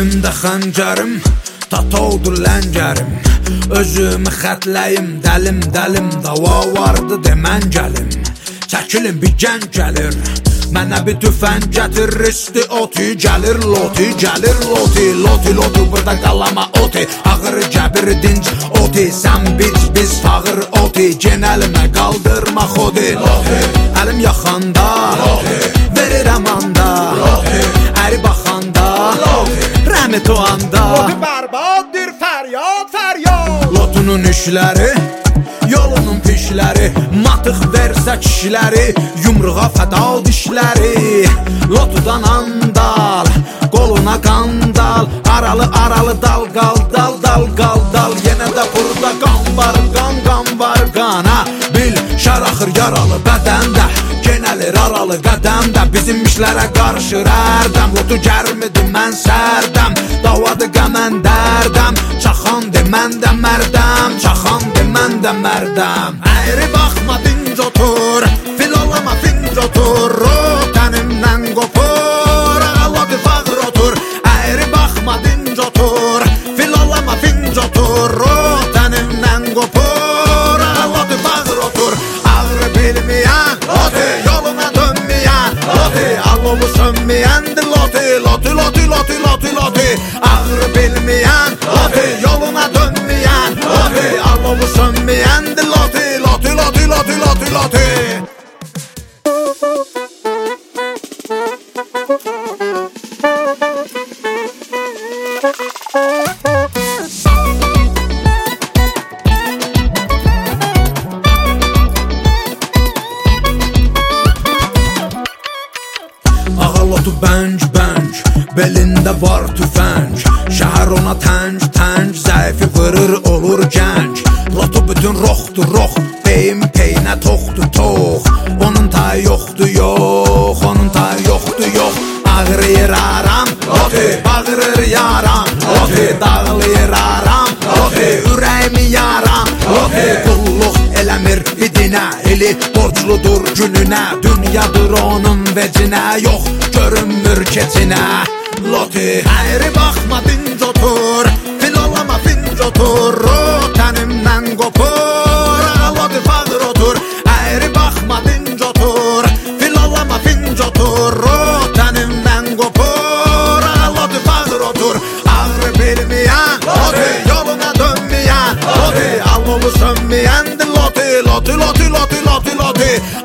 Əlimdə xəncərim, tatoldur ləngərim. Özümü xətləyim, dəlim, dava vardı demən gəlim. Çəkilin bir gən gəlir, mənə bir tüfəng gətir. Risti oti gəlir, loti gəlir, loti burada qalama oti. Ağır gəbir dinc oti, sən biz fağır oti. Gen əlimə qaldırma xodi, əlim yaxanda, verirəm anda, əri baxanda, rəmi tuanda. Lotu bərbaddır, fəryad. Lotunun işləri, yolunun pişləri, matıq versə kişiləri, yumruğa fəda dişləri. Lotudan andal, qoluna qandal, aralı dal, dal. Yenə də burada qan var, qana bil, şər axır yaralı bədəndə, genəlir aralı qədəmdə. Bizim işlərə qarışır ərdəm, lotu gərmidir mən sərdəm, davadı qəmən dərdəm, çaxan demən də mərdəm, Əyri baxma dinc otur, fil olama finc otur, tənimdən qopur, ağaladı fağır otur. Əyri baxma dinc otur, fil olama finc otur, tənimdən qopur, ağaladı fağır otur. Ağrı bilməyən, loti, yoluna dönməyən, loti, alovu sönməyəndir, loti. Ağrı bilməyən, loti, yoluna dönməyən, loti, alovu sönməyəndir, loti. Ağalotu bənc, belində var tüfəng, şəhər ona tənc, zəifi vırır olur gənc. Lotu bütün roxdur, beyim peynə toxdur, onun tayı yoxdur, yox. Ağrıyır aram, loti, bağırır yaram, loti, dağılır aram, loti, ürəyimi yaram, loti. Qulluq eləmir bidinə, eli borcludur gününə, dünyadır onun vecinə, yox görünmür keçinə. Loti, əyri baxma dinc otur, fil olama finc otur, tənimdən qopur, ağaladı fağır otur. Əyri baxma dinc otur, fil olama finc otur, tənimdən qopur, ağaladı fağır otur. Ağrı bilməyən, loti, yoluna dönməyən, loti, alovu sönməyəndir, loti.